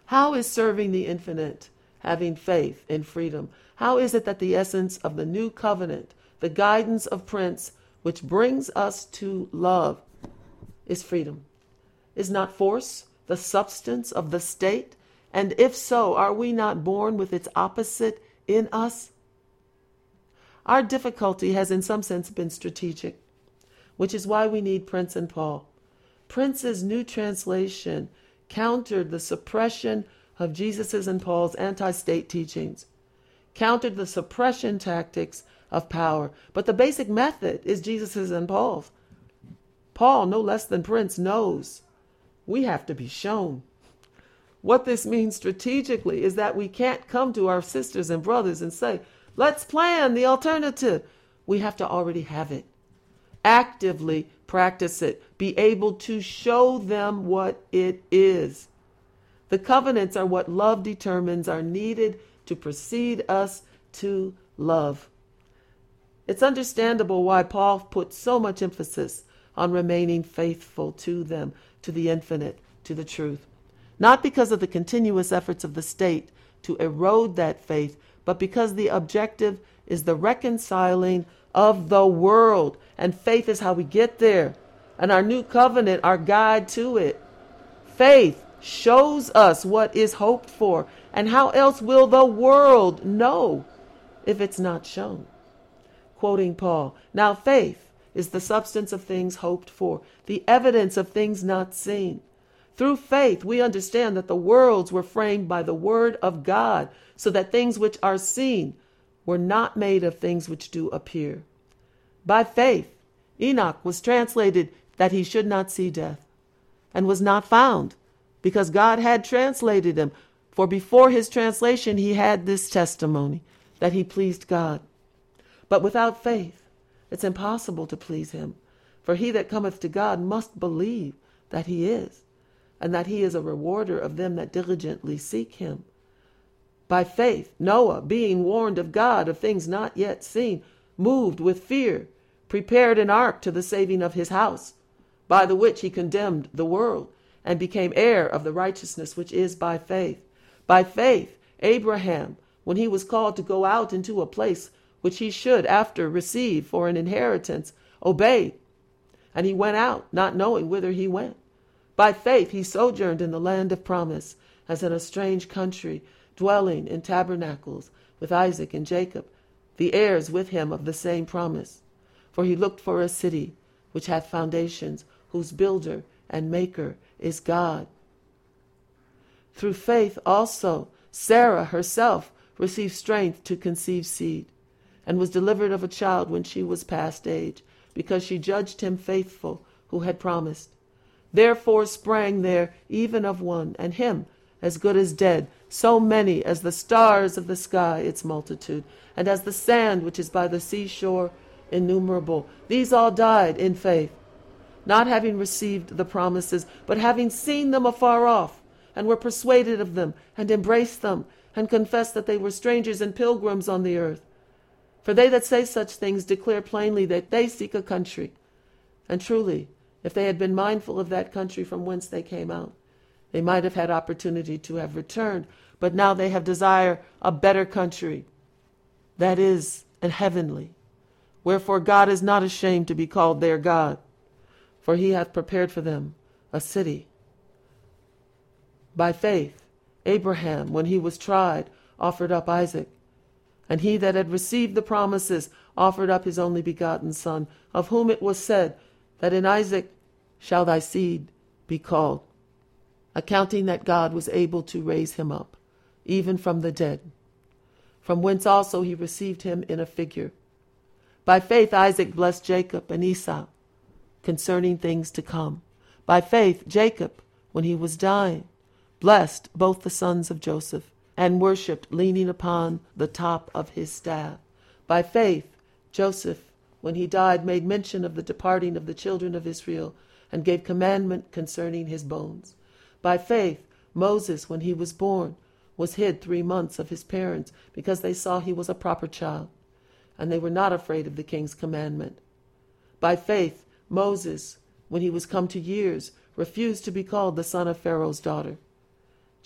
How is serving the infinite having faith in freedom? How is it that the essence of the new covenant, the guidance of Prince, which brings us to love, is freedom? Is not force the substance of the state? And if so, are we not born with its opposite in us? Our difficulty has in some sense been strategic, which is why we need Prince and Paul. Prince's new translation countered the suppression of Jesus's and Paul's anti-state teachings, countered the suppression tactics of power. But the basic method is Jesus's and Paul's. Paul, no less than Prince, knows we have to be shown. What this means strategically is that we can't come to our sisters and brothers and say, let's plan the alternative. We have to already have it. Actively practice it. Be able to show them what it is. The covenants are what love determines are needed to precede us to love. It's understandable why Paul put so much emphasis on remaining faithful to them, to the infinite, to the truth. Not because of the continuous efforts of the state to erode that faith, but because the objective is the reconciling of the world. And faith is how we get there. And our new covenant, our guide to it. Faith shows us what is hoped for. And how else will the world know if it's not shown? Quoting Paul, now faith is the substance of things hoped for, the evidence of things not seen. Through faith, we understand that the worlds were framed by the word of God, so that things which are seen were not made of things which do appear. By faith, Enoch was translated that he should not see death, and was not found, because God had translated him. For before his translation, he had this testimony, that he pleased God. But without faith, it's impossible to please him. For he that cometh to God must believe that he is, and that he is a rewarder of them that diligently seek him. By faith, Noah, being warned of God of things not yet seen, moved with fear, prepared an ark to the saving of his house, by the which he condemned the world, and became heir of the righteousness which is by faith. By faith, Abraham, when he was called to go out into a place which he should after receive for an inheritance, obeyed. And he went out, not knowing whither he went. By faith he sojourned in the land of promise, as in a strange country, dwelling in tabernacles with Isaac and Jacob, the heirs with him of the same promise. For he looked for a city which hath foundations, whose builder and maker is God. Through faith also Sarah herself received strength to conceive seed, and was delivered of a child when she was past age, because she judged him faithful who had promised. Therefore sprang there even of one, and him as good as dead, so many as the stars of the sky, its multitude, and as the sand which is by the seashore, innumerable. These all died in faith, not having received the promises, but having seen them afar off, and were persuaded of them, and embraced them, and confessed that they were strangers and pilgrims on the earth. For they that say such things declare plainly that they seek a country. And truly, if they had been mindful of that country from whence they came out, they might have had opportunity to have returned. But now they have desire a better country, that is, an heavenly. Wherefore God is not ashamed to be called their God, for he hath prepared for them a city. By faith, Abraham, when he was tried, offered up Isaac. And he that had received the promises offered up his only begotten son, of whom it was said, that in Isaac shall thy seed be called, accounting that God was able to raise him up, even from the dead, from whence also he received him in a figure. By faith Isaac blessed Jacob and Esau concerning things to come. By faith Jacob, when he was dying, blessed both the sons of Joseph, and worshipped leaning upon the top of his staff. By faith Joseph, when he died, made mention of the departing of the children of Israel, and gave commandment concerning his bones. By faith Moses, when he was born, was hid 3 months of his parents, because they saw he was a proper child, and they were not afraid of the king's commandment. By faith Moses, when he was come to years, refused to be called the son of Pharaoh's daughter.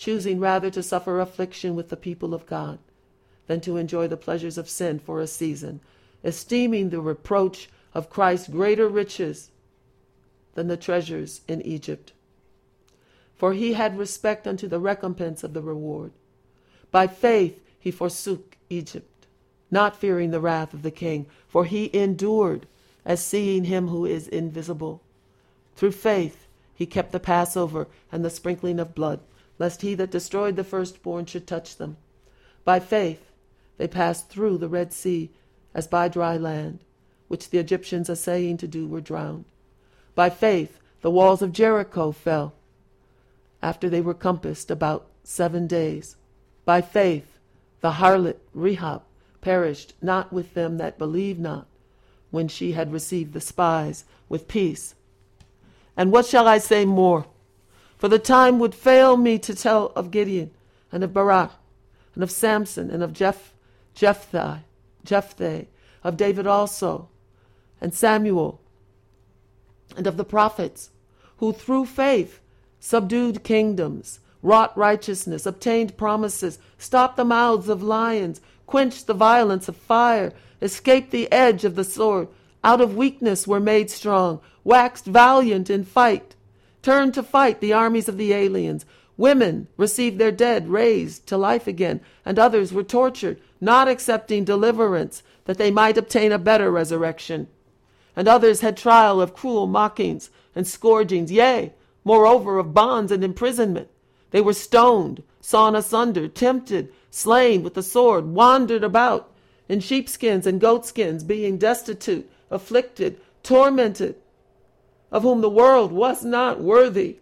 choosing rather to suffer affliction with the people of God than to enjoy the pleasures of sin for a season, esteeming the reproach of Christ greater riches than the treasures in Egypt. For he had respect unto the recompense of the reward. By faith he forsook Egypt, not fearing the wrath of the king, for he endured as seeing him who is invisible. Through faith he kept the Passover and the sprinkling of blood, lest he that destroyed the firstborn should touch them. By faith they passed through the Red Sea as by dry land, which the Egyptians essaying to do were drowned. By faith the walls of Jericho fell, after they were compassed about 7 days. By faith the harlot Rahab perished not with them that believed not, when she had received the spies with peace. And what shall I say more? For the time would fail me to tell of Gideon, and of Barak, and of Samson, and of Jephthah, of David also, and Samuel, and of the prophets, who through faith subdued kingdoms, wrought righteousness, obtained promises, stopped the mouths of lions, quenched the violence of fire, escaped the edge of the sword, out of weakness were made strong, waxed valiant in fight, turned to fight the armies of the aliens. Women received their dead raised to life again, and others were tortured, not accepting deliverance, that they might obtain a better resurrection. And others had trial of cruel mockings and scourgings, yea, moreover of bonds and imprisonment. They were stoned, sawn asunder, tempted, slain with the sword, wandered about in sheepskins and goatskins, being destitute, afflicted, tormented, of whom the world was not worthy.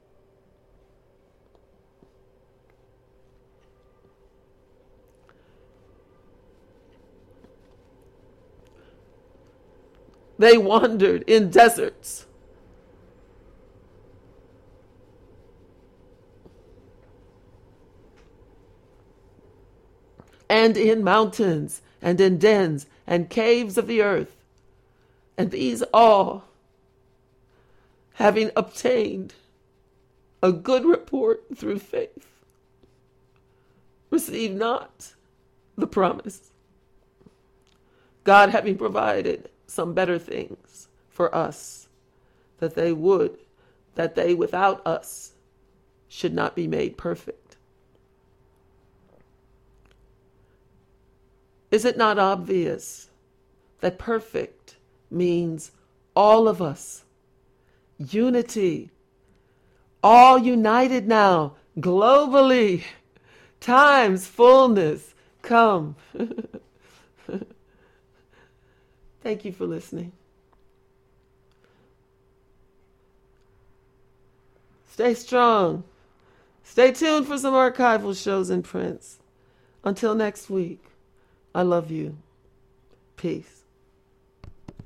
They wandered in deserts, and in mountains, and in dens and caves of the earth. And these all, having obtained a good report through faith, received not the promise, God having provided some better things for us, that they without us should not be made perfect. Is it not obvious that perfect means all of us? Unity. All united now, globally. Time's fullness come. Thank you for listening. Stay strong. Stay tuned for some archival shows and prints. Until next week, I love you. Peace.